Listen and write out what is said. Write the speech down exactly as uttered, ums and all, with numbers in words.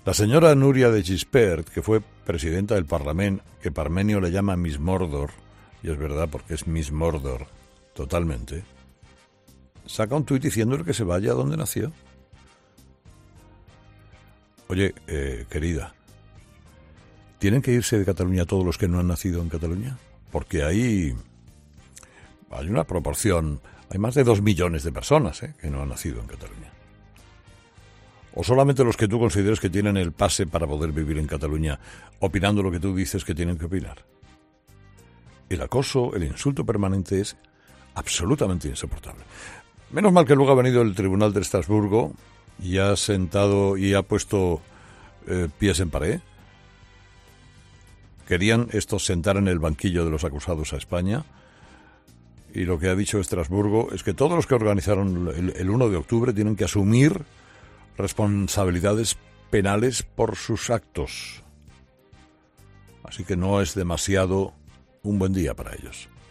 La señora Núria de Gispert, que fue presidenta del Parlamento, que Parmenio le llama Miss Mordor, y es verdad porque es Miss Mordor totalmente, saca un tuit diciéndole que se vaya a donde nació. Oye, eh, querida, ¿tienen que irse de Cataluña todos los que no han nacido en Cataluña? Porque ahí hay una proporción, hay más de dos millones de personas eh, que no han nacido en Cataluña. ¿O solamente los que tú consideres que tienen el pase para poder vivir en Cataluña, opinando lo que tú dices que tienen que opinar? El acoso, el insulto permanente es absolutamente insoportable. Menos mal que luego ha venido el Tribunal de Estrasburgo y ha sentado y ha puesto eh, pies en pared. Querían estos sentar en el banquillo de los acusados a España, y lo que ha dicho Estrasburgo es que todos los que organizaron el, el uno de octubre tienen que asumir responsabilidades penales por sus actos. Así que no es demasiado un buen día para ellos.